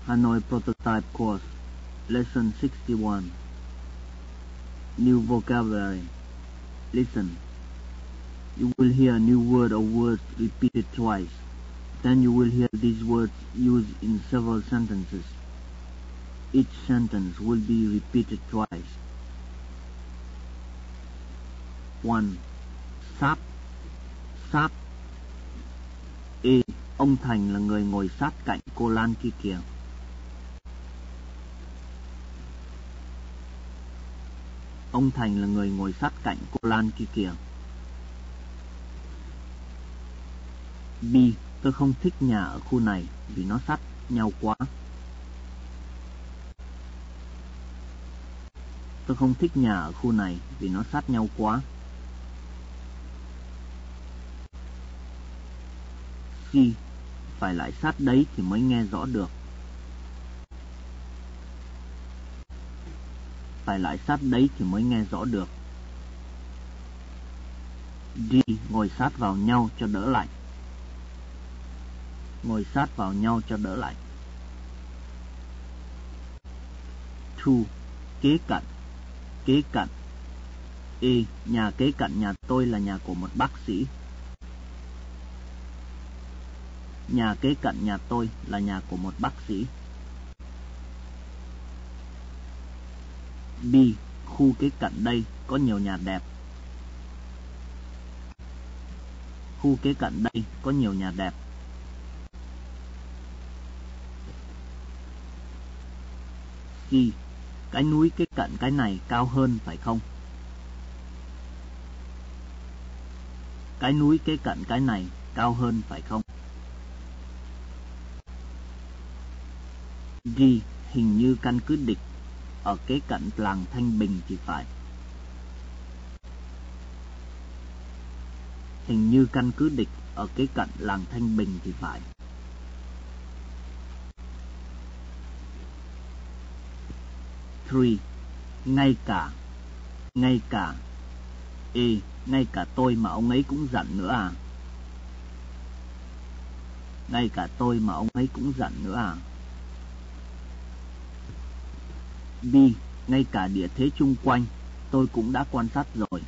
Hanoi Prototype Course, Lesson 61. New vocabulary. Listen. You will hear a new word or words repeated twice. Then you will hear these words used in several sentences. Each sentence will be repeated twice. 1. Sát. Sát. E. Ông Thành là người ngồi sát cạnh cô Lan kia kìa. Ông Thành là người ngồi sát cạnh cô Lan kia kìa. B. Tôi không thích nhà ở khu này vì nó sát nhau quá. Tôi không thích nhà ở khu này vì nó sát nhau quá. C. Phải lại sát đấy thì mới nghe rõ được. Phải lại sát đấy thì mới nghe rõ được. D. Ngồi sát vào nhau cho đỡ lạnh. Ngồi sát vào nhau cho đỡ lạnh. 2. Kế cận. Kế cận. E. Nhà kế cận nhà tôi là nhà của một bác sĩ. Nhà kế cận nhà tôi là nhà của một bác sĩ. B. Khu kế cận đây có nhiều nhà đẹp. Khu kế cận đây có nhiều nhà đẹp. C. Cái núi kế cận cái này cao hơn phải không? Cái núi kế cận cái này cao hơn phải không? D. Hình như căn cứ địch ở kế cận làng Thanh Bình thì phải. Hình như căn cứ địch ở kế cận làng Thanh Bình thì phải. 3. Ngay cả. Ngay cả. E. Ngay cả tôi mà ông ấy cũng giận nữa à? Ngay cả tôi mà ông ấy cũng giận nữa à? B. Ngay cả địa thế chung quanh tôi cũng đã quan sát rồi.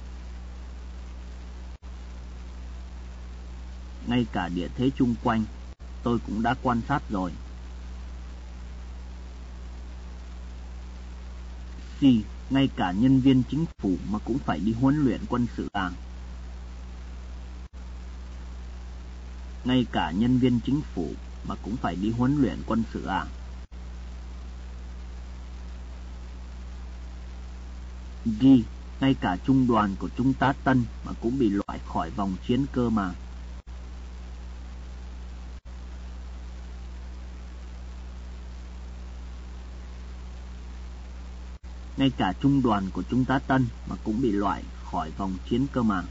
Ngay cả địa thế chung quanh tôi cũng đã quan sát rồi. C. Ngay cả nhân viên chính phủ mà cũng phải đi huấn luyện quân sự à? Ngay cả nhân viên chính phủ mà cũng phải đi huấn luyện quân sự à? D. Ngay cả trung đoàn của Trung tá Tân mà cũng bị loại khỏi vòng chiến cơ mà. Ngay cả trung đoàn của Trung tá Tân mà cũng bị loại khỏi vòng chiến cơ mà.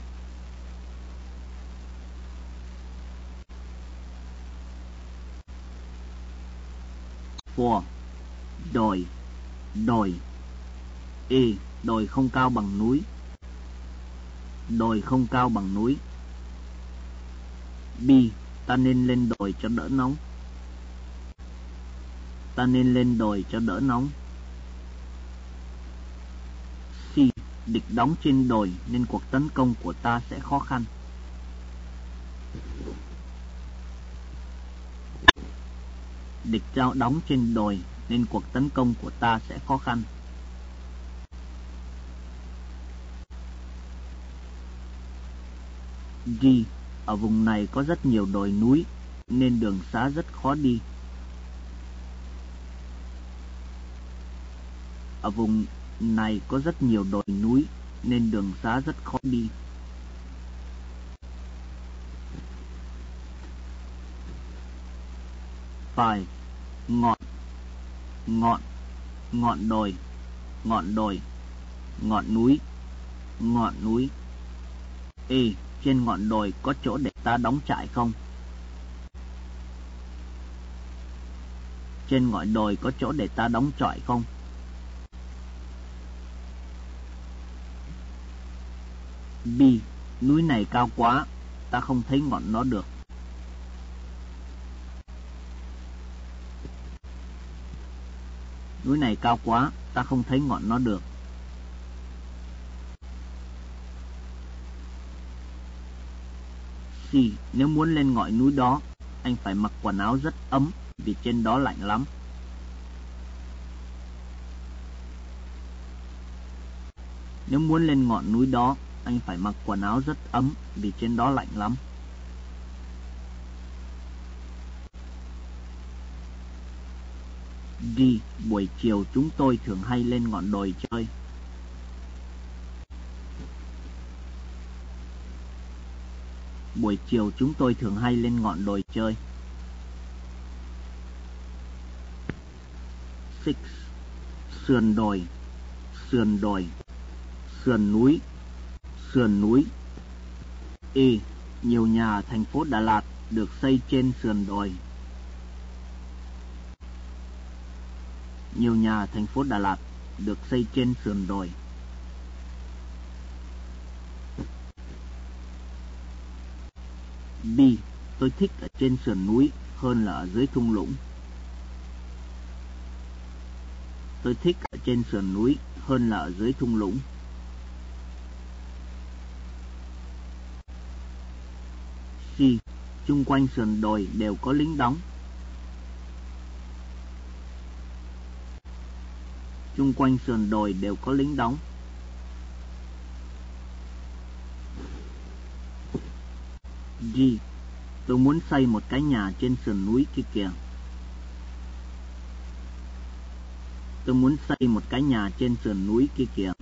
Four. Đồi. Đồi. E. Đồi không cao bằng núi. Đồi không cao bằng núi. B. Ta nên lên đồi cho đỡ nóng. Ta nên lên đồi cho đỡ nóng. C. Địch đóng trên đồi nên cuộc tấn công của ta sẽ khó khăn. Địch trao đóng trên đồi nên cuộc tấn công của ta sẽ khó khăn. D. Ở vùng này có rất nhiều đồi núi nên đường xá rất khó đi. Ở vùng này có rất nhiều đồi núi nên đường xá rất khó đi. 5. Ngọn. Ngọn. Ngọn đồi. Ngọn đồi. Ngọn núi. Ngọn núi. E. Trên ngọn đồi có chỗ để ta đóng trại không? Trên ngọn đồi có chỗ để ta đóng trại không? B. Núi này cao quá, ta không thấy ngọn nó được. Núi này cao quá, ta không thấy ngọn nó được. C. Nếu muốn lên ngọn núi đó, anh phải mặc quần áo rất ấm vì trên đó lạnh lắm. Nếu muốn lên ngọn núi đó, anh phải mặc quần áo rất ấm vì trên đó lạnh lắm. D. Buổi chiều chúng tôi thường hay lên ngọn đồi chơi. Buổi chiều chúng tôi thường hay lên ngọn đồi chơi. 6. Sườn đồi, sườn đồi, sườn núi, sườn núi. E. Nhiều nhà ở thành phố Đà Lạt được xây trên sườn đồi. Nhiều nhà ở thành phố Đà Lạt được xây trên sườn đồi. B. Tôi thích ở trên sườn núi hơn là ở dưới thung lũng. Tôi thích ở trên sườn núi hơn là ở dưới thung lũng. C. Chung quanh sườn đồi đều có lính đóng. Chung quanh sườn đồi đều có lính đóng. G. Tôi muốn xây một cái nhà trên sườn núi kia kìa. Tôi muốn xây một cái nhà trên sườn núi kia kìa.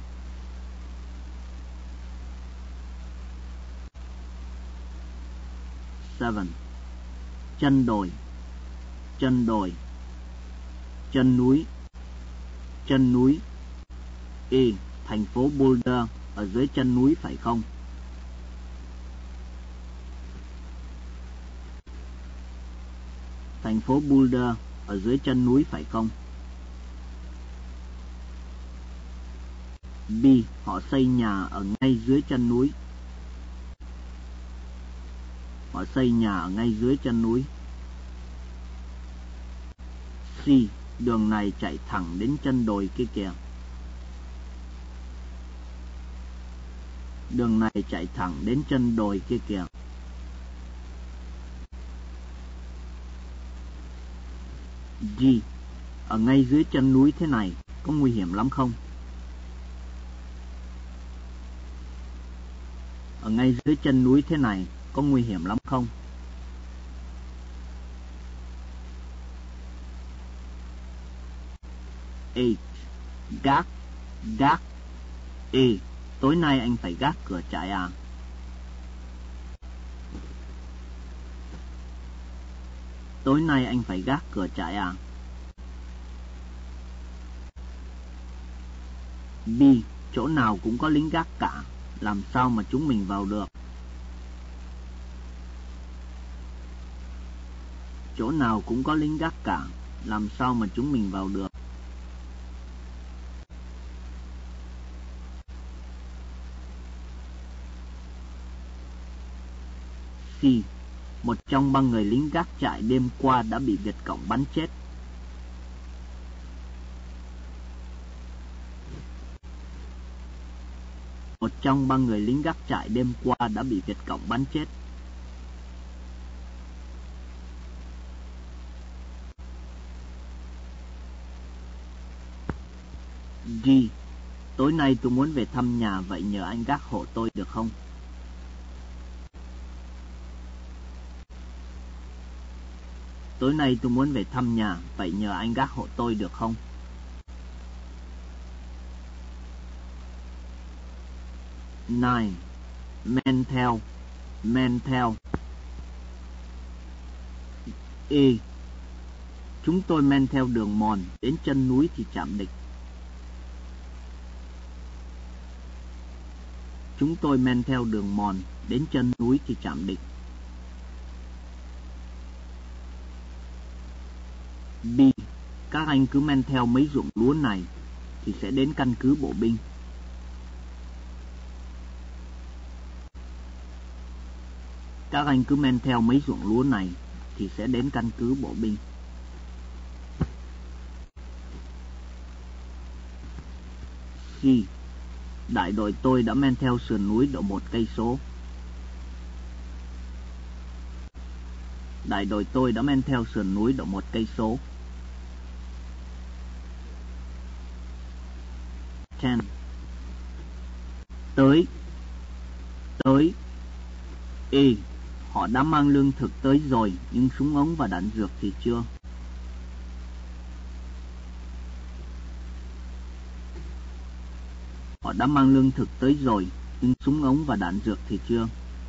7. Chân đồi, chân đồi, chân núi, chân núi. E. Thành phố Boulder ở dưới chân núi phải không? Thành phố Boulder ở dưới chân núi phải không? B. Họ xây nhà ở ngay dưới chân núi. Họ xây nhà ở ngay dưới chân núi. C. Đường này chạy thẳng đến chân đồi kia kìa. Đường này chạy thẳng đến chân đồi kia kìa. G. Ở ngay dưới chân núi thế này có nguy hiểm lắm không? Ở ngay dưới chân núi thế này có nguy hiểm lắm không? A. Gác, gác. A. Tối nay anh phải gác cửa trại à? Tối nay anh phải gác cửa trại à? B. Chỗ nào cũng có lính gác cả, làm sao mà chúng mình vào được? Chỗ nào cũng có lính gác cả, làm sao mà chúng mình vào được? C. Một trong 3 người lính gác trại đêm qua đã bị Việt Cộng bắn chết. Một trong 3 người lính gác trại đêm qua đã bị Việt Cộng bắn chết. G. Tối nay tôi muốn về thăm nhà, vậy nhờ anh gác hộ tôi được không? Tối nay tôi muốn về thăm nhà, vậy nhờ anh gác hộ tôi được không? 9. Men theo, men theo. E. Chúng tôi men theo đường mòn đến chân núi thì chạm địch. Chúng tôi men theo đường mòn đến chân núi thì chạm địch. B. Các anh cứ men theo mấy ruộng lúa này thì sẽ đến căn cứ bộ binh. Các anh cứ men theo mấy ruộng lúa này thì sẽ đến căn cứ bộ binh. C. Đại đội tôi đã men theo sườn núi độ 1 cây số. Đại đội tôi đã men theo sườn núi độ 1 cây số. 10. Tới. E. Họ đã mang lương thực tới rồi, nhưng súng ống và đạn dược thì chưa. Họ đã mang lương thực tới rồi, nhưng súng ống và đạn dược thì chưa.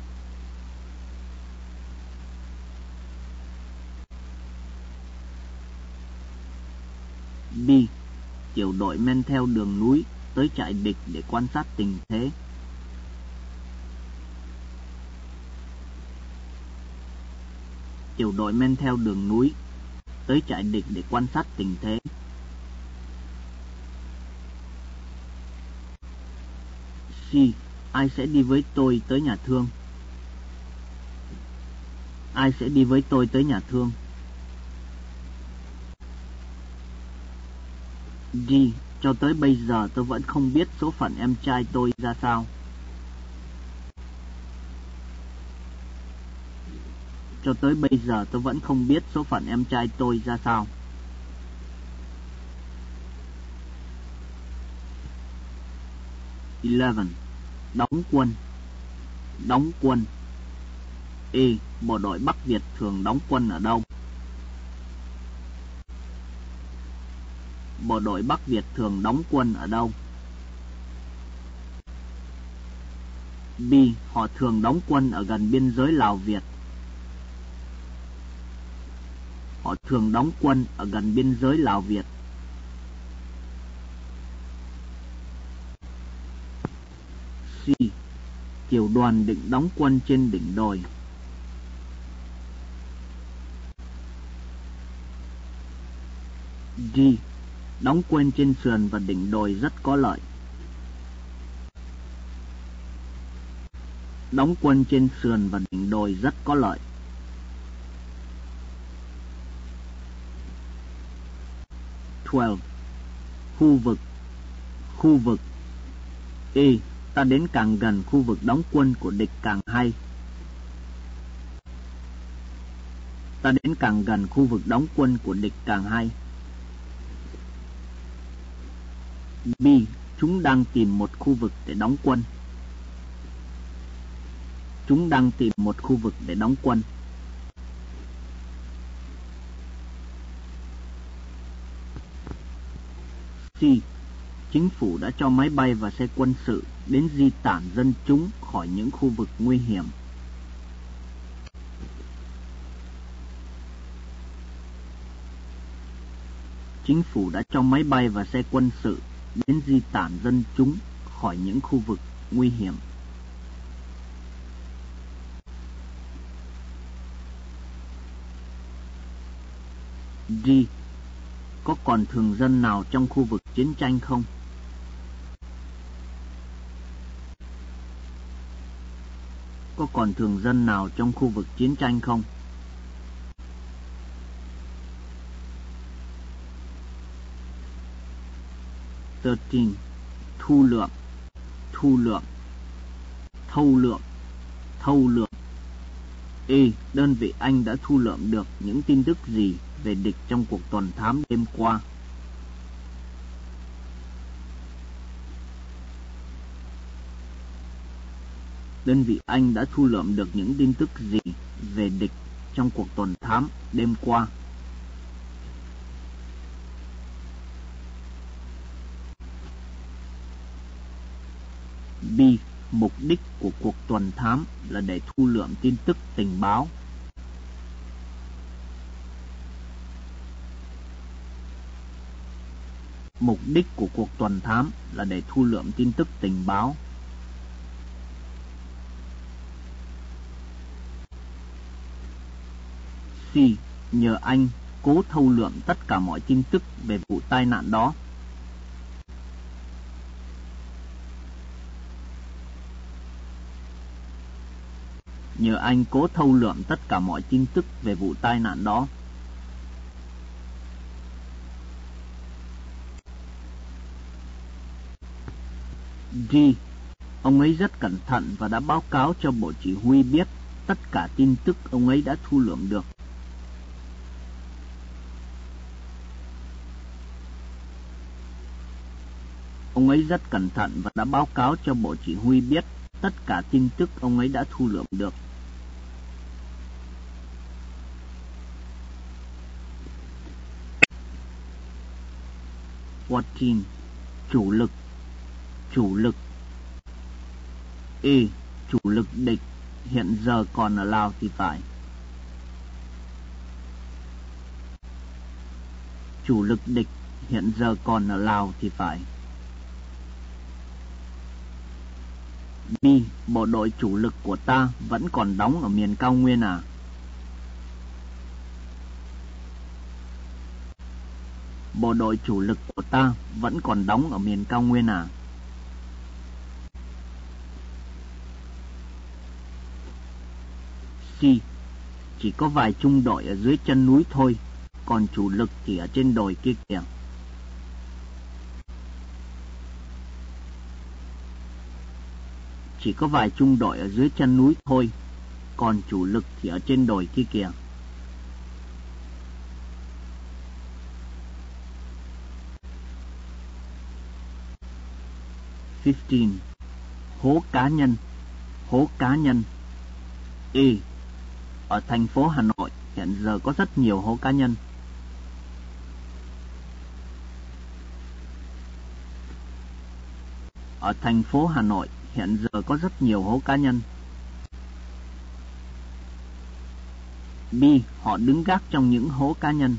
B. Tiểu đội men theo đường núi tới trại địch để quan sát tình thế. Tiểu đội men theo đường núi tới trại địch để quan sát tình thế. C. Ai sẽ đi với tôi tới nhà thương? Ai sẽ đi với tôi tới nhà thương? D. Cho tới bây giờ tôi vẫn không biết số phận em trai tôi ra sao. Cho tới bây giờ tôi vẫn không biết số phận em trai tôi ra sao. 11. Đóng quân. Đóng quân. E. Bộ đội Bắc Việt thường đóng quân ở đâu? Bộ đội Bắc Việt thường đóng quân ở đâu? B. Họ thường đóng quân ở gần biên giới Lào Việt. Họ thường đóng quân ở gần biên giới Lào Việt. C. Tiểu đoàn định đóng quân trên đỉnh đồi. D. Đóng quân trên sườn và đỉnh đồi rất có lợi. Đóng quân trên sườn và đỉnh đồi rất có lợi. 12. Khu vực. Khu vực. E. Ta đến càng gần khu vực đóng quân của địch càng hay. Ta đến càng gần khu vực đóng quân của địch càng hay. B. Chúng đang tìm một khu vực để đóng quân. Chúng đang tìm một khu vực để đóng quân. C. Chính phủ đã cho máy bay và xe quân sự đến di tản dân chúng khỏi những khu vực nguy hiểm. Chính phủ đã cho máy bay và xe quân sự đến di tản dân chúng khỏi những khu vực nguy hiểm. D. Có còn thường dân nào trong khu vực chiến tranh không? Có còn thường dân nào trong khu vực chiến tranh không? Thirteen. Thu lượm. Thu lượm. Thâu lượm. Thâu lượm. E. Đơn vị Anh đã thu lượm được những tin tức gì về địch trong cuộc tuần thám đêm qua? Đơn vị Anh đã thu lượm được những tin tức gì về địch trong cuộc tuần thám đêm qua? B. Mục đích của cuộc tuần thám là để thu lượm tin tức tình báo. Mục đích của cuộc tuần thám là để thu lượm tin tức tình báo. C. Nhờ Anh cố thâu lượm tất cả mọi tin tức về vụ tai nạn đó. Nhờ Anh cố thâu lượm tất cả mọi tin tức về vụ tai nạn đó. D. Ông ấy rất cẩn thận và đã báo cáo cho bộ chỉ huy biết tất cả tin tức ông ấy đã thu lượm được. Ông ấy rất cẩn thận và đã báo cáo cho bộ chỉ huy biết tất cả tin tức ông ấy đã thu lượm được. Chủ lực. Chủ lực. E. Chủ lực địch hiện giờ còn ở Lào thì phải. Chủ lực địch hiện giờ còn ở Lào thì phải. B. Bộ đội chủ lực của ta vẫn còn đóng ở miền cao nguyên à? Bộ đội chủ lực của ta vẫn còn đóng ở miền cao nguyên à? C. Chỉ có vài trung đội ở dưới chân núi thôi, còn chủ lực thì ở trên đồi kia kìa. Chỉ có vài trung đội ở dưới chân núi thôi, còn chủ lực thì ở trên đồi kia kìa. Hố cá nhân. Hố cá nhân. E. Ở thành phố Hà Nội hiện giờ có rất nhiều hố cá nhân. Ở thành phố Hà Nội hiện giờ có rất nhiều hố cá nhân. B. Họ đứng gác trong những hố cá nhân.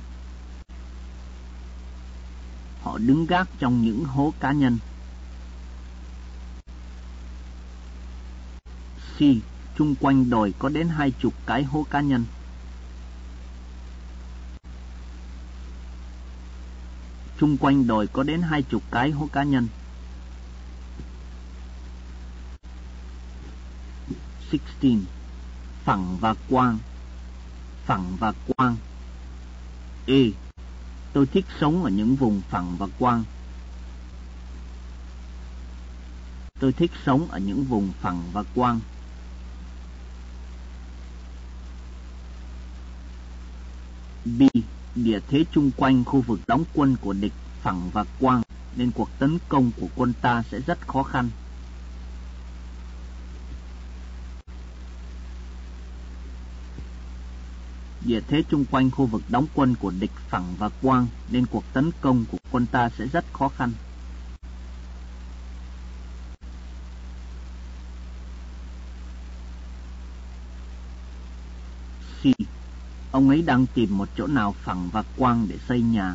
Họ đứng gác trong những hố cá nhân. C. Chung quanh đồi có đến 20 cái hố cá nhân. Chung quanh đồi có đến 20 cái hố cá nhân. 16. Phẳng và quang. Phẳng và quang. E. Tôi thích sống ở những vùng phẳng và quang. Tôi thích sống ở những vùng phẳng và quang. B. Địa thế chung quanh khu vực đóng quân của địch phẳng và quang, nên cuộc tấn công của quân ta sẽ rất khó khăn. Địa thế chung quanh khu vực đóng quân của địch phẳng và quang, nên cuộc tấn công của quân ta sẽ rất khó khăn. C. Ông ấy đang tìm một chỗ nào phẳng và quang để xây nhà.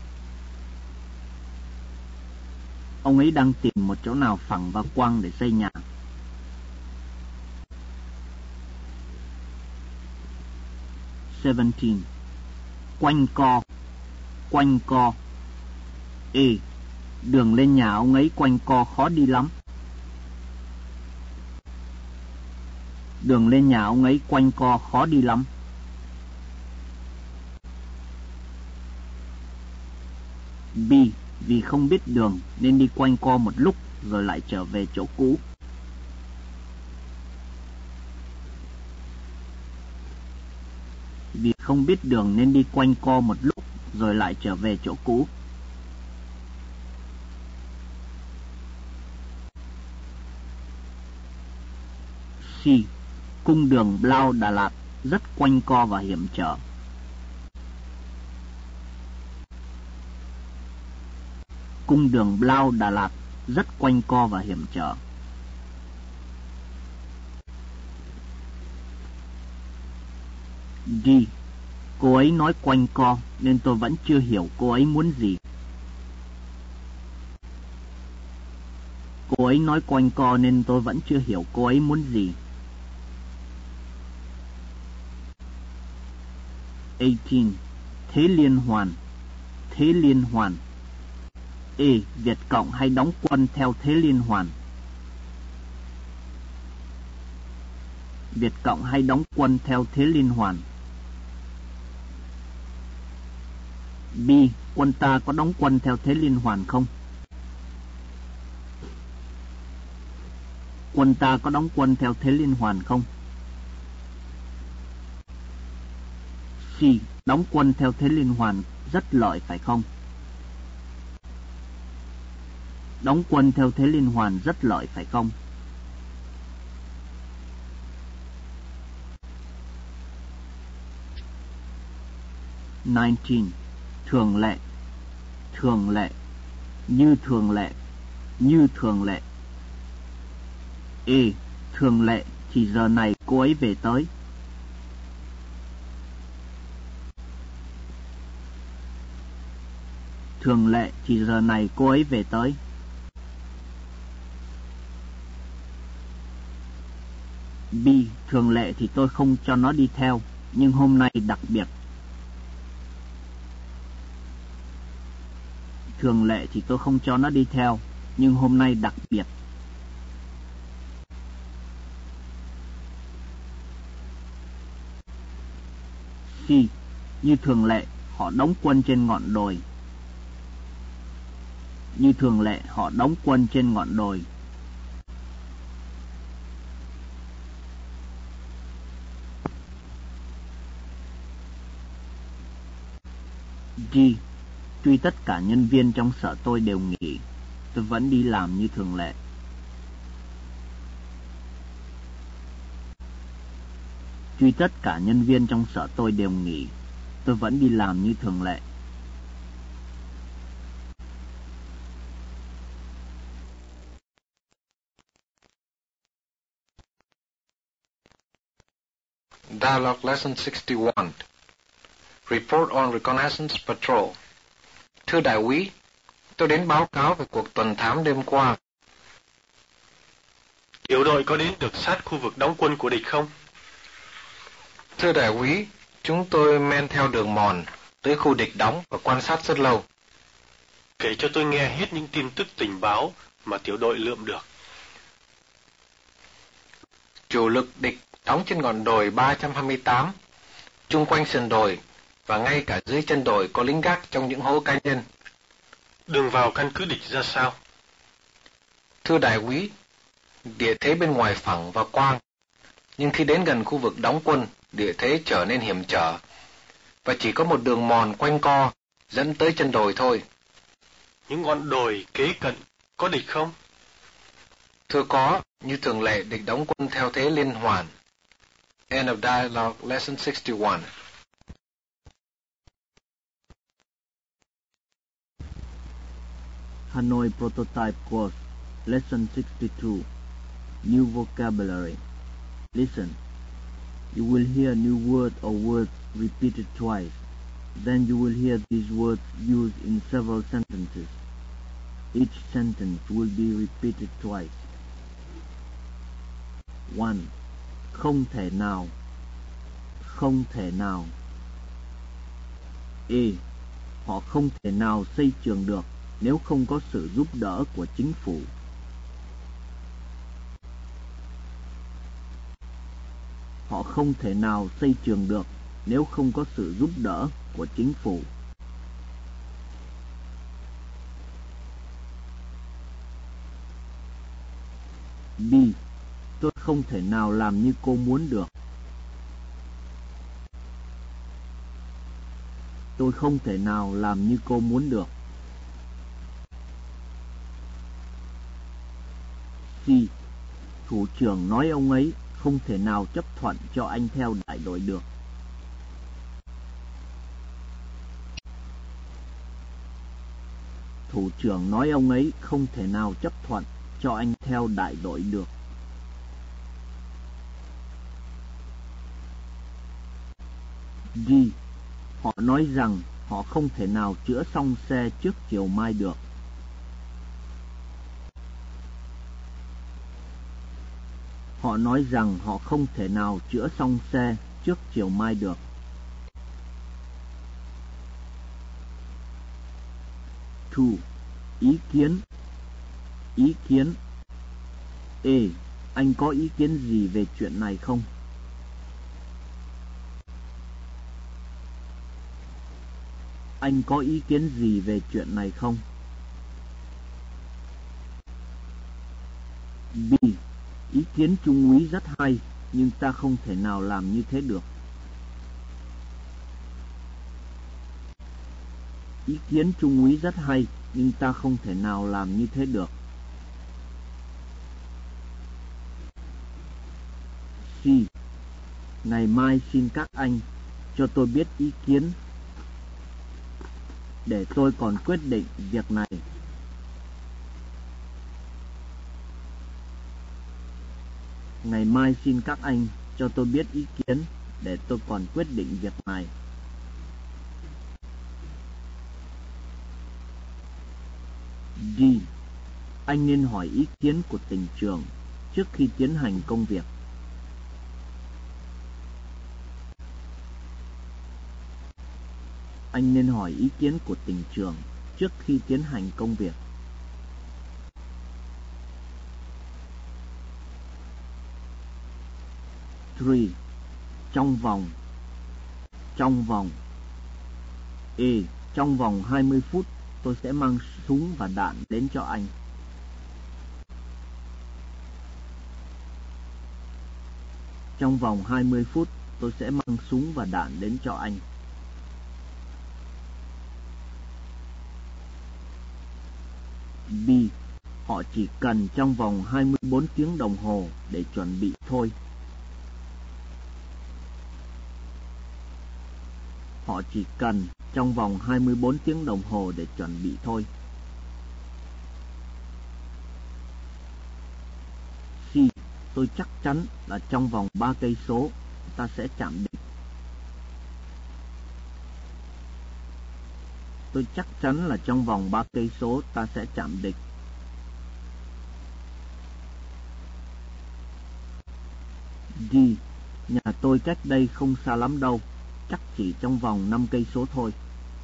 Ông ấy đang tìm một chỗ nào phẳng và quang để xây nhà. 17. Quanh co. Quanh co. E. Đường lên nhà ông ấy quanh co khó đi lắm. Đường lên nhà ông ấy quanh co khó đi lắm. B. Vì không biết đường nên đi quanh co một lúc rồi lại trở về chỗ cũ. Vì không biết đường nên đi quanh co một lúc rồi lại trở về chỗ cũ. C. Cung đường Blau Đà Lạt rất quanh co và hiểm trở. Cung đường Blau Đà Lạt rất quanh co và hiểm trở. D. Cô ấy nói quanh co nên tôi vẫn chưa hiểu cô ấy muốn gì. Cô ấy nói quanh co nên tôi vẫn chưa hiểu cô ấy muốn gì. 18. Thế liên hoàn. Thế liên hoàn. E. Việt Cộng hay đóng quân theo thế liên hoàn. Việt Cộng hay đóng quân theo thế liên hoàn. B. Quân ta có đóng quân theo thế liên hoàn không? Quân ta có đóng quân theo thế liên hoàn không? C. Đóng quân theo thế liên hoàn rất lợi phải không? Đóng quân theo thế liên hoàn rất lợi phải không? 19. Thường lệ. Thường lệ. Như thường lệ. Như thường lệ. A. Thường lệ thì giờ này cô ấy về tới. Thường lệ thì giờ này cô ấy về tới. B. Thường lệ thì tôi không cho nó đi theo, nhưng hôm nay đặc biệt. Thường lệ thì tôi không cho nó đi theo, nhưng hôm nay đặc biệt. C. Như thường lệ, họ đóng quân trên ngọn đồi. Như thường lệ, họ đóng quân trên ngọn đồi. G. Tuy tất cả nhân viên trong sở tôi đều nghỉ, tôi vẫn đi làm như thường lệ. Tuy tất cả nhân viên trong sở tôi đều nghỉ, tôi vẫn đi làm như thường lệ. Dialogue Lesson 61. Report on Reconnaissance Patrol. Thưa đại úy, tôi đến báo cáo về cuộc tuần thám đêm qua. Tiểu đội có đến được sát khu vực đóng quân của địch không? Thưa đại úy, chúng tôi men theo đường mòn tới khu địch đóng và quan sát rất lâu. Kể cho tôi nghe hết những tin tức tình báo mà tiểu đội lượm được. Chủ lực địch đóng trên ngọn đồi 328, chung quanh sườn đồi và ngay cả dưới chân đồi có lính gác trong những hố cá nhân. Đường vào căn cứ địch ra sao? Thưa đại úy, địa thế bên ngoài phẳng và quang, nhưng khi đến gần khu vực đóng quân, địa thế trở nên hiểm trở và chỉ có một đường mòn quanh co dẫn tới chân đồi thôi. Những ngọn đồi kế cận có địch không? Thưa có, như thường lệ địch đóng quân theo thế liên hoàn. End of Dialogue Lesson 61. Hanoi Prototype Course, Lesson 62. New vocabulary. Listen. You will hear new word or words repeated twice. Then you will hear these words used in several sentences. Each sentence will be repeated twice. 1. Không thể nào. Không thể nào. A. Họ không thể nào xây trường được nếu không có sự giúp đỡ của chính phủ. Họ không thể nào xây trường được nếu không có sự giúp đỡ của chính phủ. B. Tôi không thể nào làm như cô muốn được. Tôi không thể nào làm như cô muốn được. C. Thủ trưởng nói ông ấy không thể nào chấp thuận cho anh theo đại đội được. Thủ trưởng nói ông ấy không thể nào chấp thuận cho anh theo đại đội được. D. Họ nói rằng họ không thể nào chữa xong xe trước chiều mai được. Họ nói rằng họ không thể nào chữa xong xe trước chiều mai được. 2. Ý kiến. Ý kiến. A. Anh có ý kiến gì về chuyện này không? Anh có ý kiến gì về chuyện này không? B. Ý kiến Trung úy rất hay, nhưng ta không thể nào làm như thế được. Ý kiến Trung úy rất hay, nhưng ta không thể nào làm như thế được. C. Ngày mai xin các anh cho tôi biết ý kiến để tôi còn quyết định việc này. Ngày mai xin các anh cho tôi biết ý kiến để tôi còn quyết định việc này. D. Anh nên hỏi ý kiến của tỉnh trưởng trước khi tiến hành công việc. Anh nên hỏi ý kiến của tỉnh trưởng trước khi tiến hành công việc. Three. Trong vòng. E. Trong vòng 20 phút tôi sẽ mang súng và đạn đến cho anh. Trong vòng 20 phút tôi sẽ mang súng và đạn đến cho anh. B. Họ chỉ cần trong vòng 24 tiếng đồng hồ để chuẩn bị thôi. Họ chỉ cần trong vòng 24 tiếng đồng hồ để chuẩn bị thôi. C. Tôi chắc chắn là trong vòng 3 cây số ta sẽ chạm đích. Tôi chắc chắn là trong vòng 3 cây số ta sẽ chạm đích. D. Nhà tôi cách đây không xa lắm đâu, chắc chỉ trong vòng 5 cây số thôi.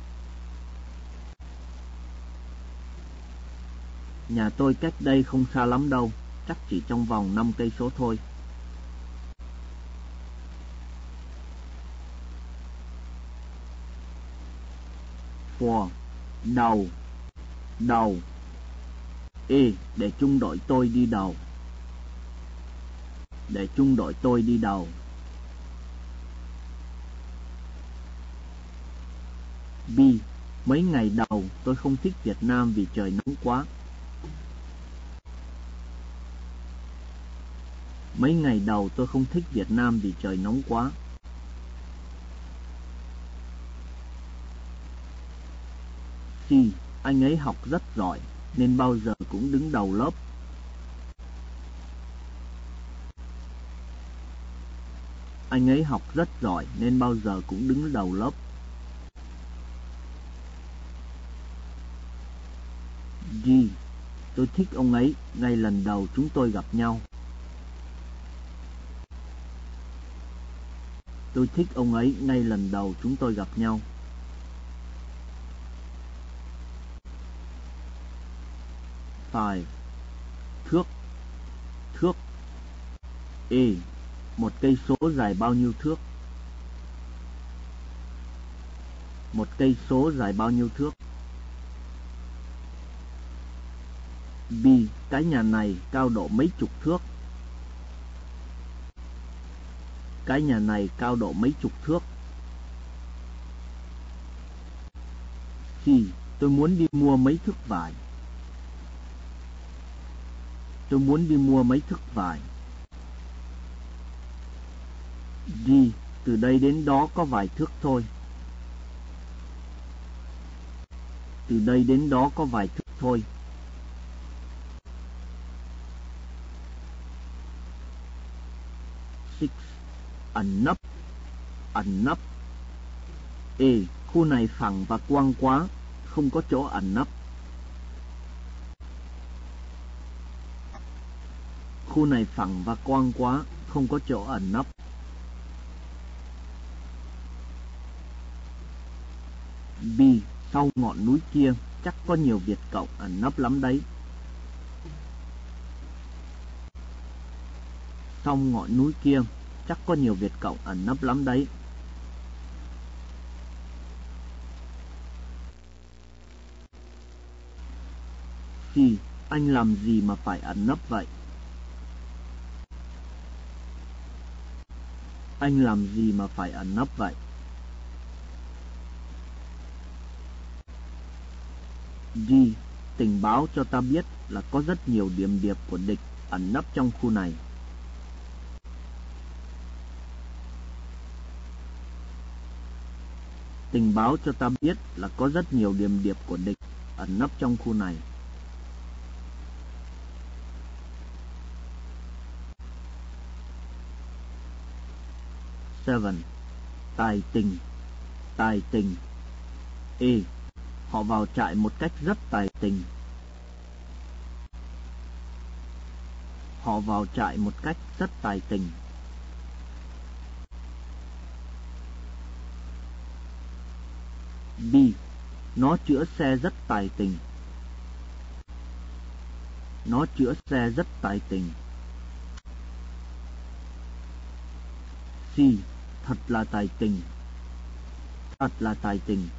Nhà tôi cách đây không xa lắm đâu, chắc chỉ trong vòng 5 cây số thôi. Four. Đầu. E. Để trung đội tôi đi đầu. Để trung đội tôi đi đầu. B. Mấy ngày đầu tôi không thích Việt Nam vì trời nóng quá. Mấy ngày đầu tôi không thích Việt Nam vì trời nóng quá. C. Anh ấy học rất giỏi nên bao giờ cũng đứng đầu lớp. Anh ấy học rất giỏi nên bao giờ cũng đứng đầu lớp. G. Tôi thích ông ấy ngay lần đầu chúng tôi gặp nhau. Tôi thích ông ấy ngay lần đầu chúng tôi gặp nhau. Five. Thước. E. Một cây số dài bao nhiêu thước? Một cây số dài bao nhiêu thước? B. Cái nhà này cao độ mấy chục thước? Cái nhà này cao độ mấy chục thước? C. Tôi muốn đi mua mấy thước vải. Tôi muốn đi mua mấy thước vải. D. Từ đây đến đó có vài thước thôi. Từ đây đến đó có vài thước thôi. Six. Ẩn nấp. E. Khu này phẳng và quang quá, không có chỗ ẩn nấp. Khu này phẳng và quang quá, không có chỗ ẩn nấp. B. Sau ngọn núi kia chắc có nhiều Việt Cộng ẩn nấp lắm đấy. Sau ngọn núi kia chắc có nhiều Việt Cộng ẩn nấp lắm đấy. C. Anh làm gì mà phải ẩn nấp vậy? Anh làm gì mà phải ẩn nấp vậy? G. Tình báo cho ta biết là có rất nhiều điểm điệp của địch ẩn nấp trong khu này. Tình báo cho ta biết là có rất nhiều điểm điệp của địch ẩn nấp trong khu này. Seven. Tài tình. Tài tình. E. Họ vào trại một cách rất tài tình. Họ vào trại một cách rất tài tình. B. Nó chữa xe rất tài tình. Nó chữa xe rất tài tình. C. Thật là tài tình. Thật là tài tình.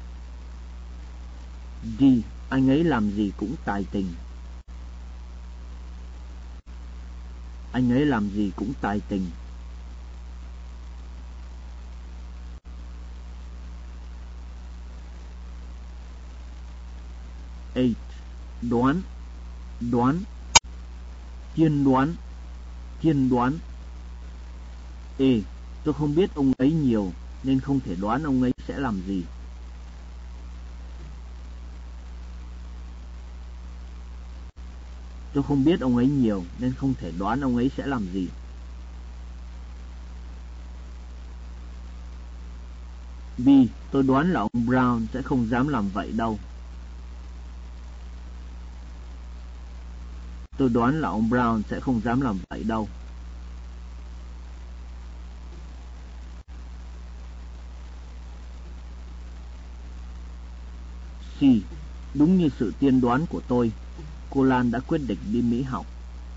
D. Anh ấy làm gì cũng tài tình. Anh ấy làm gì cũng tài tình. Eight. Đoán. Đoán. Tiên đoán. Tiên đoán. E. Tôi không biết ông ấy nhiều nên không thể đoán ông ấy sẽ làm gì. Tôi không biết ông ấy nhiều nên không thể đoán ông ấy sẽ làm gì. B. Tôi đoán là ông Brown sẽ không dám làm vậy đâu. Tôi đoán là ông Brown sẽ không dám làm vậy đâu. C. Đúng như sự tiên đoán của tôi, cô Lan đã quyết định đi Mỹ học.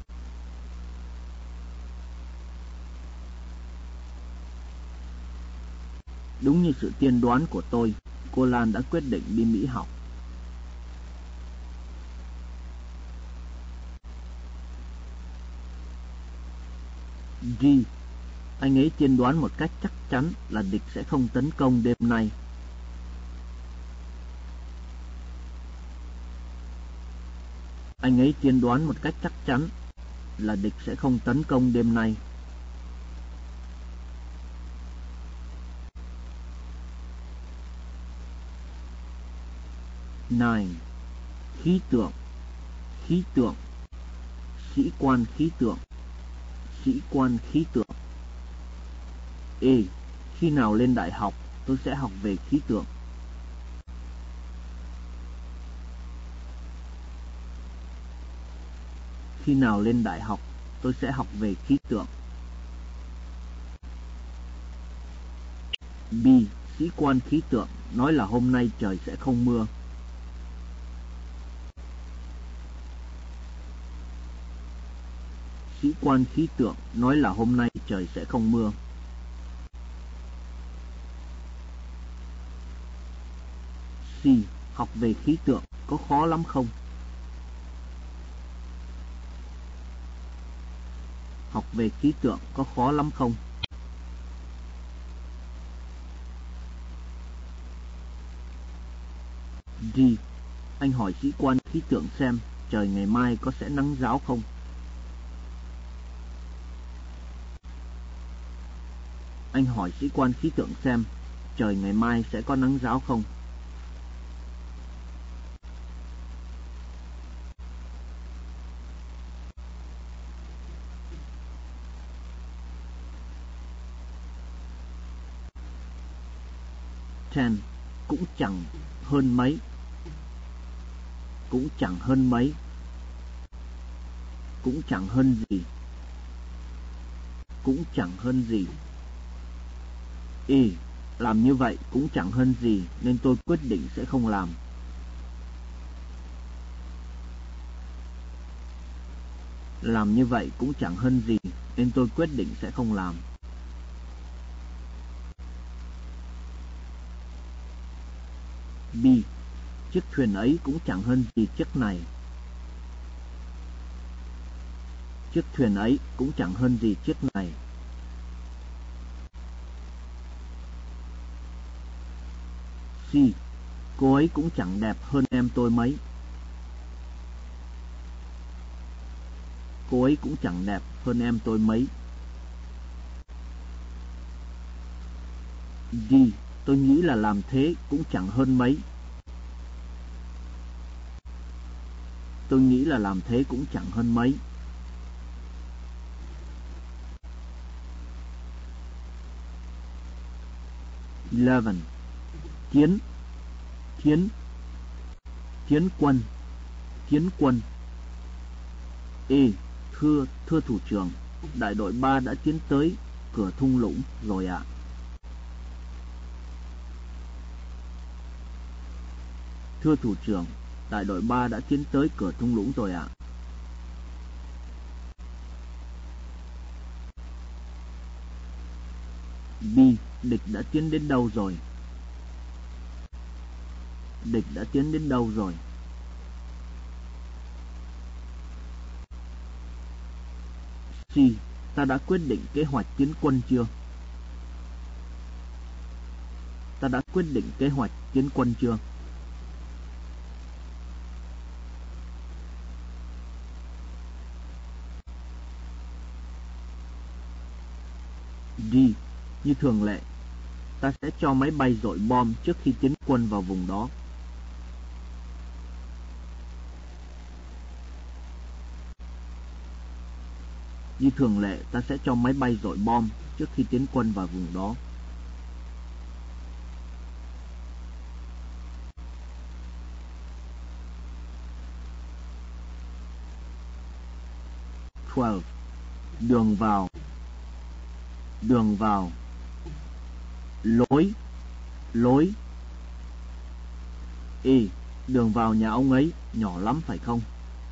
Đúng như sự tiên đoán của tôi, cô Lan đã quyết định đi Mỹ học. G. Anh ấy tiên đoán một cách chắc chắn là địch sẽ không tấn công đêm nay. Anh ấy tiên đoán một cách chắc chắn là địch sẽ không tấn công đêm nay. Nine. Khí tượng. Khí tượng. Sĩ quan khí tượng. Sĩ quan khí tượng. E. Khi nào lên đại học, tôi sẽ học về khí tượng. Khi nào lên đại học, tôi sẽ học về khí tượng. B. Sĩ quan khí tượng nói là hôm nay trời sẽ không mưa. Sĩ quan khí tượng nói là hôm nay trời sẽ không mưa. C. Học về khí tượng có khó lắm không? Học về khí tượng có khó lắm không? D. Anh hỏi sĩ quan khí tượng xem trời ngày mai có sẽ nắng ráo không? Anh hỏi sĩ quan khí tượng xem trời ngày mai sẽ có nắng ráo không? Ten. Cũng chẳng hơn mấy. Cũng chẳng hơn mấy. Cũng chẳng hơn gì. Cũng chẳng hơn gì. E. Làm như vậy cũng chẳng hơn gì nên tôi quyết định sẽ không làm. Làm như vậy cũng chẳng hơn gì nên tôi quyết định sẽ không làm. B. Chiếc thuyền ấy cũng chẳng hơn gì chiếc này. Chiếc thuyền ấy cũng chẳng hơn gì chiếc này. C. Cô ấy cũng chẳng đẹp hơn em tôi mấy. Cô ấy cũng chẳng đẹp hơn em tôi mấy. D. Tôi nghĩ là làm thế cũng chẳng hơn mấy. Tôi nghĩ là làm thế cũng chẳng hơn mấy. Eleven. Tiến. Tiến. Tiến quân. Tiến quân. E. Thưa thủ trưởng, đại đội 3 đã tiến tới cửa thung lũng rồi ạ. Thưa thủ trưởng, đại đội 3 đã tiến tới cửa thung lũng rồi ạ. B. Địch đã tiến đến đâu rồi? Địch đã tiến đến đâu rồi? C. Ta đã quyết định kế hoạch tiến quân chưa? Ta đã quyết định kế hoạch tiến quân chưa? D. Như thường lệ, ta sẽ cho máy bay dội bom trước khi tiến quân vào vùng đó. Như thường lệ, ta sẽ cho máy bay dội bom trước khi tiến quân vào vùng đó. Twelve. Đường vào. Đường vào. Lối. Lối. E. Đường vào nhà ông ấy nhỏ lắm phải không?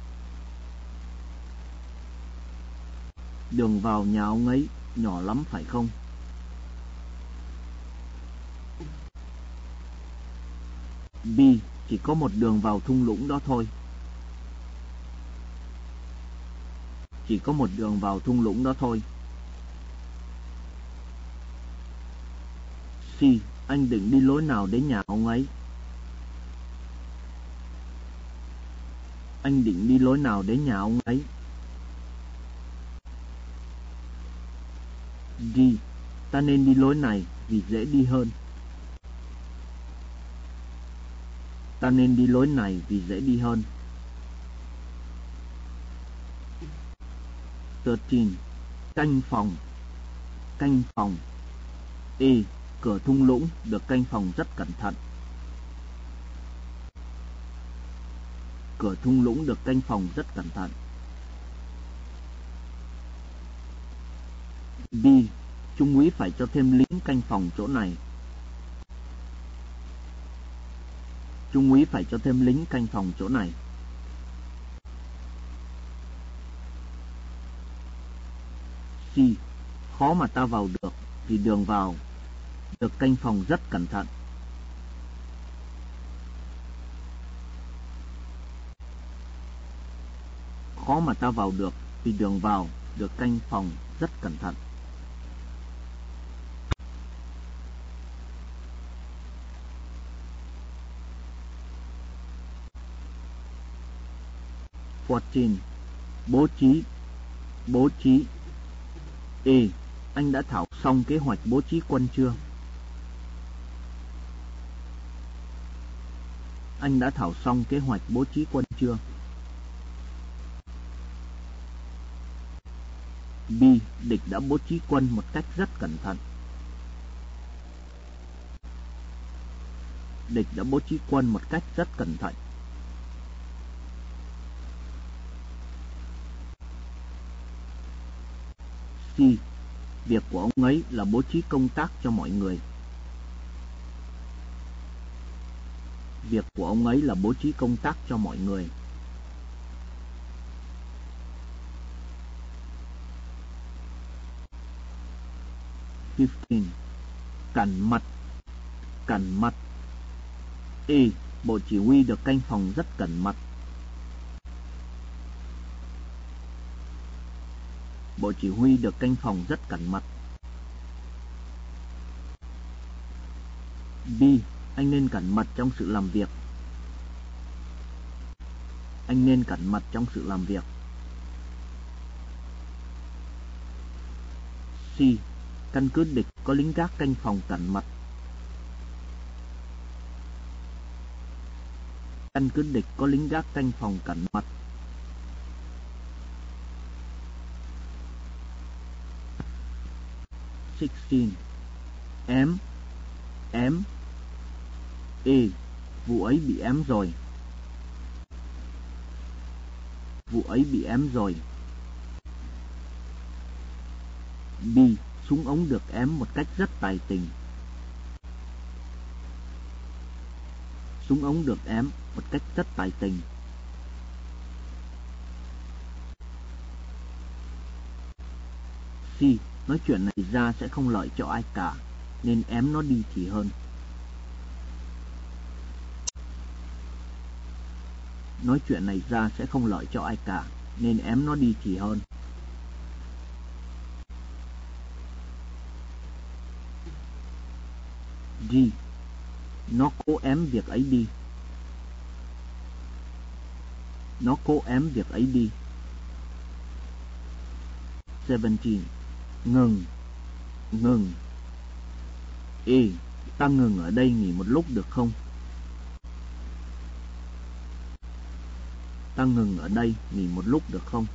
Đường vào nhà ông ấy nhỏ lắm phải không? B. Chỉ có một đường vào thung lũng đó thôi. Chỉ có một đường vào thung lũng đó thôi. C. Anh định đi lối nào đến nhà ông ấy? Anh định đi lối nào đến nhà ông ấy? D. Ta nên đi lối này vì dễ đi hơn. Ta nên đi lối này vì dễ đi hơn. 13. Canh phòng. Canh phòng. E. Cửa thung lũng được canh phòng rất cẩn thận. Cửa thung lũng được canh phòng rất cẩn thận. B. Trung úy phải cho thêm lính canh phòng chỗ này. Trung úy phải cho thêm lính canh phòng chỗ này. C. Khó mà ta vào được vì đường vào được canh phòng rất cẩn thận. Khó mà ta vào được vì đường vào được canh phòng rất cẩn thận. Bố trí. Bố trí. E. Anh đã thảo xong kế hoạch bố trí quân chưa? Anh đã thảo xong kế hoạch bố trí quân chưa? B. Địch đã bố trí quân một cách rất cẩn thận. Địch đã bố trí quân một cách rất cẩn thận. C. Việc của ông ấy là bố trí công tác cho mọi người. Việc của ông ấy là bố trí công tác cho mọi người. Cẩn mật. Cẩn mật. E. Bộ chỉ huy được canh phòng rất cẩn mật. Bộ chỉ huy được canh phòng rất cẩn mật. B. Anh nên cẩn mật trong sự làm việc. Anh nên cẩn mật trong sự làm việc. C. Căn cứ địch có lính gác canh phòng cẩn mật. Căn cứ địch có lính gác canh phòng cẩn mật. Ém. E. Vụ ấy bị ém rồi. Vụ ấy bị ém rồi. B. Súng ống được ém một cách rất tài tình. Súng ống được ém một cách rất tài tình. C. Nói chuyện này ra sẽ không lợi cho ai cả, nên ém nó đi thì hơn. Nói chuyện này ra sẽ không lợi cho ai cả, nên ém nó đi thì hơn. D. Nó cố ém việc ấy đi. Nó cố ém việc ấy đi. 17. Ngừng. E. Ta ngừng ở đây nghỉ một lúc được không? Ta ngừng ở đây nghỉ một lúc được không?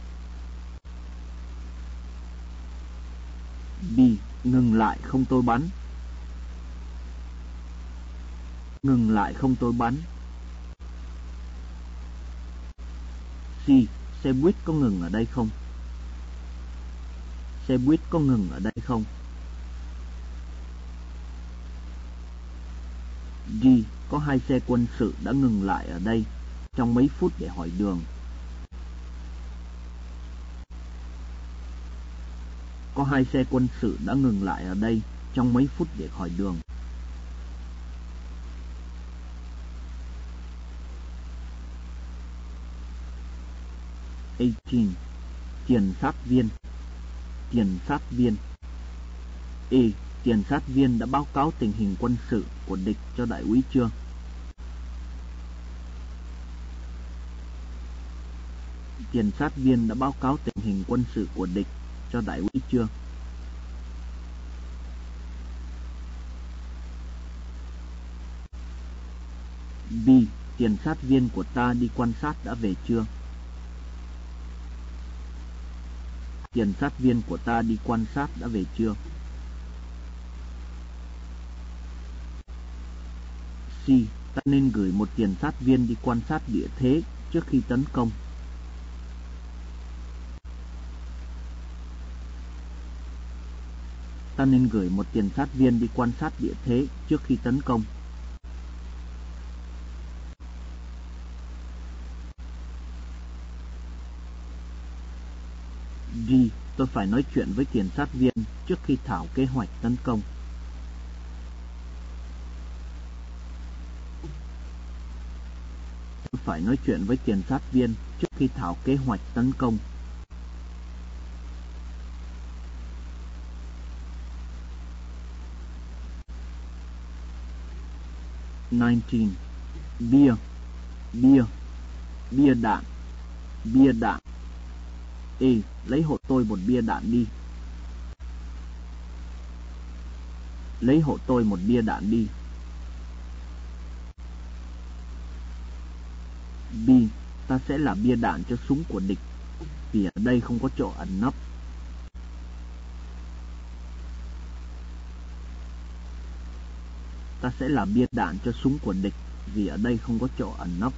B. Ngừng lại không tôi bắn. Ngừng lại không tôi bắn. C. Xe buýt có ngừng ở đây không? Xe buýt có ngừng ở đây không? D. Có 2 xe quân sự đã ngừng lại ở đây trong mấy phút để hỏi đường. Có 2 xe quân sự đã ngừng lại ở đây trong mấy phút để hỏi đường. Tiền sát viên. E. Tiền sát viên đã báo cáo tình hình quân sự của địch cho đại úy chưa? Tiền sát viên đã báo cáo tình hình quân sự của địch cho đại úy chưa? B. Tiền sát viên của ta đi quan sát đã về chưa? Tiền sát viên của ta đi quan sát đã về chưa? C. Ta nên gửi một tiền sát viên đi quan sát địa thế trước khi tấn công. Ta nên gửi một tiền sát viên đi quan sát địa thế trước khi tấn công. D. Tôi phải nói chuyện với tiền sát viên trước khi thảo kế hoạch tấn công. Tôi phải nói chuyện với tiền sát viên trước khi thảo kế hoạch tấn công. Bia đạn. E. Lấy hộ tôi một bia đạn đi. Lấy hộ tôi một bia đạn đi. B. Ta sẽ là bia đạn cho súng của địch, vì ở đây không có chỗ ẩn nấp. Ta sẽ là bia đạn cho súng của địch, vì ở đây không có chỗ ẩn nấp.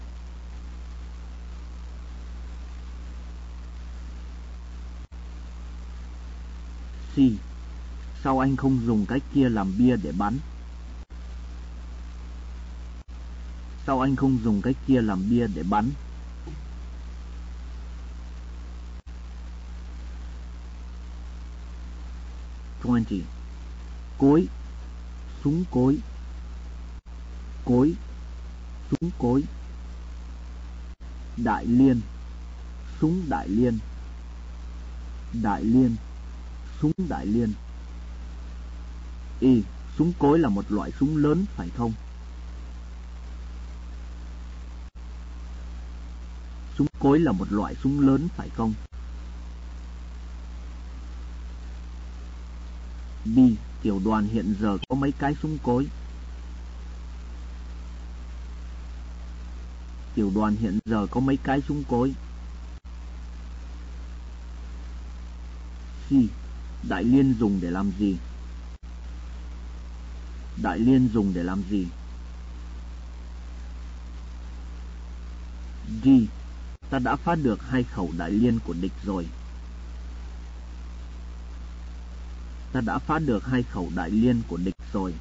C. Sao anh không dùng cái kia làm bia để bắn? Sao anh không dùng cái kia làm bia để bắn? Cối. Súng cối. Cối. Súng cối. Đại liên. Súng đại liên. Đại liên. Súng đại liên. Y. Súng cối là một loại súng lớn phải không? cối là một loại súng lớn phải không? B. Tiểu đoàn hiện giờ có mấy cái súng cối? Tiểu đoàn hiện giờ có mấy cái súng cối? C. Đại liên dùng để làm gì? Đại liên dùng để làm gì? D. Ta đã phá được 2 khẩu đại liên của địch rồi. Ta đã phá được 2 khẩu đại liên của địch rồi.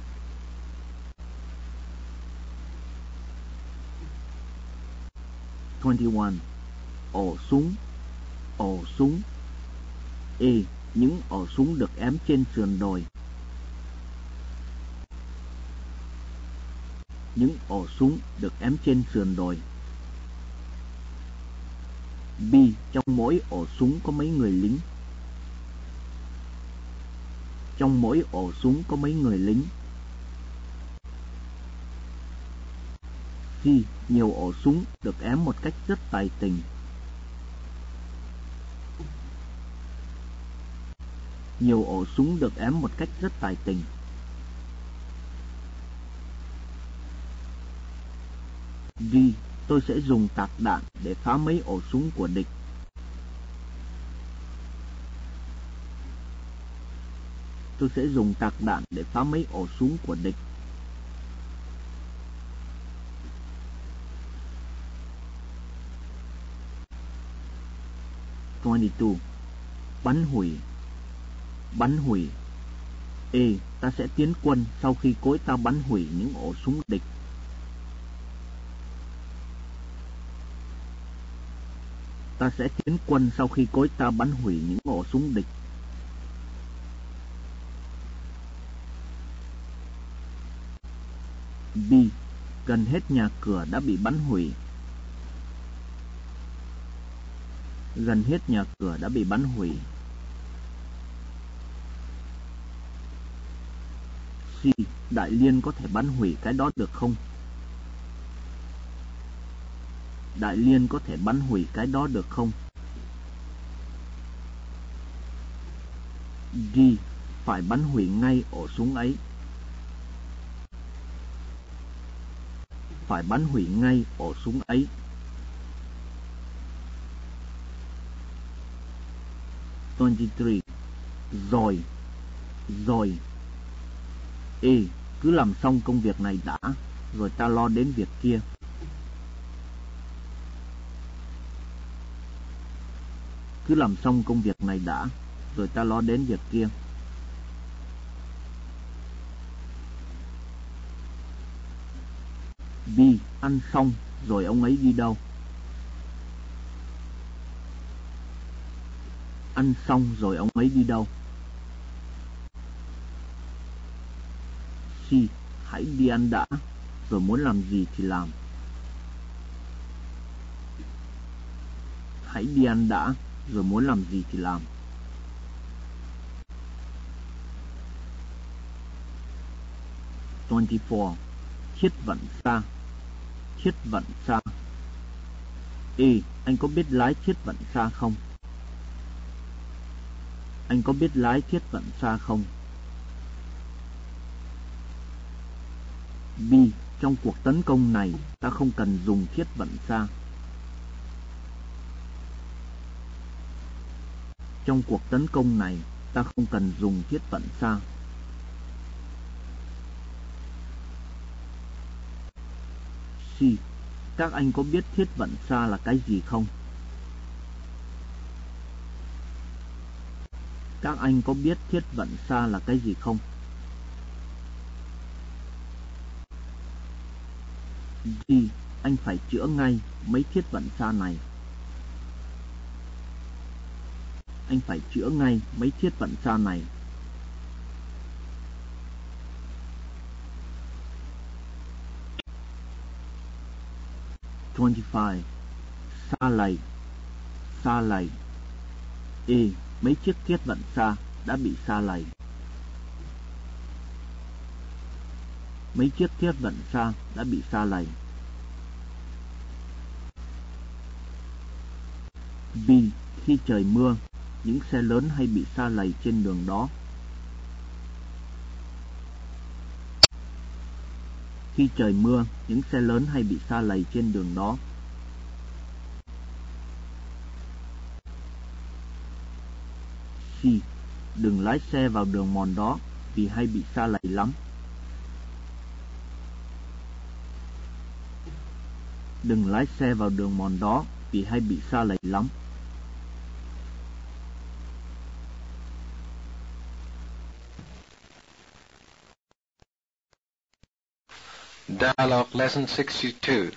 Ổ súng. Ổ súng. E. Những ổ súng được ém trên sườn đồi. Những ổ súng được ém trên sườn đồi. B. Trong mỗi ổ súng có mấy người lính? Trong mỗi ổ súng có mấy người lính? C. Nhiều ổ súng được ém một cách rất tài tình. Nhiều ổ súng được ém một cách rất tài tình. D. Tôi sẽ dùng tạc đạn để phá mấy ổ súng của địch. Tôi sẽ dùng tạc đạn để phá mấy ổ súng của địch. Bắn hủy. Bắn hủy. E. Ta sẽ tiến quân sau khi cối ta bắn hủy những ổ súng địch. Ta sẽ tiến quân sau khi cối ta bắn hủy những ổ súng địch. B. Gần hết nhà cửa đã bị bắn hủy. Gần hết nhà cửa đã bị bắn hủy. C. Đại liên có thể bắn hủy cái đó được không? Đại liên có thể bắn hủy cái đó được không? D. Phải bắn hủy ngay ổ súng ấy. Phải bắn hủy ngay ổ súng ấy. Rồi. Rồi. E. Cứ làm xong công việc này đã, rồi ta lo đến việc kia. Cứ làm xong công việc này đã, rồi ta lo đến việc kia. B. Ăn xong, rồi ông ấy đi đâu? Ăn xong, rồi ông ấy đi đâu? C. Hãy đi ăn đã, rồi muốn làm gì thì làm. Hãy đi ăn đã, rồi muốn làm gì thì làm. Thiết vận xa. Thiết vận xa. E. Anh có biết lái thiết vận xa không? Anh có biết lái thiết vận xa không? B. Trong cuộc tấn công này, ta không cần dùng thiết vận xa. Trong cuộc tấn công này, ta không cần dùng thiết vận xa. C. Các anh có biết thiết vận xa là cái gì không? Các anh có biết thiết vận xa là cái gì không? D. Anh phải chữa ngay mấy thiết vận xa này. Anh phải chữa ngay mấy thiết vận xa này. Sa lầy. Sa lầy. E. Mấy chiếc thiết vận xa đã bị sa lầy. Mấy chiếc thiết vận xa đã bị sa lầy. Vì khi trời mưa, những xe lớn hay bị sa lầy trên đường đó. Khi trời mưa, những xe lớn hay bị sa lầy trên đường đó. C. Đừng lái xe vào đường mòn đó vì hay bị sa lầy lắm. Đừng lái xe vào đường mòn đó vì hay bị sa lầy lắm. Dialogue Lesson 62.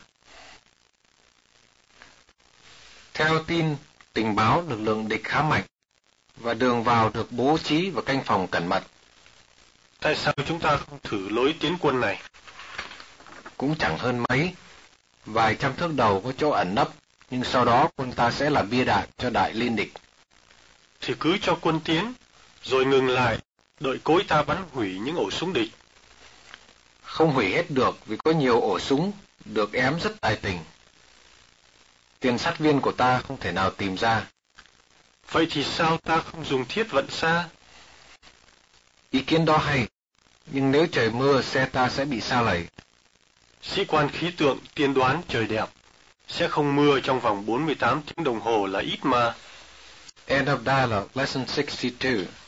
Theo tin tình báo, lực lượng địch khá mạnh và đường vào được bố trí và canh phòng cẩn mật. Tại sao chúng ta không thử lối tiến quân này? Cũng chẳng hơn mấy. Vài trăm thước đầu có chỗ ẩn nấp, nhưng sau đó quân ta sẽ là bia đạn cho đại liên địch. Thì cứ cho quân tiến, rồi ngừng lại, đợi cối ta bắn hủy những ổ súng địch. Không hủy hết được vì có nhiều ổ súng được ém rất tài tình. Tiền sát viên của ta không thể nào tìm ra. Vậy thì sao ta không dùng thiết vận xa? Ý kiến đó hay, nhưng nếu trời mưa xe ta sẽ bị sa lầy. Sĩ quan khí tượng tiên đoán trời đẹp, sẽ không mưa trong vòng 48 tiếng đồng hồ là ít mà. End of dialogue, lesson 62.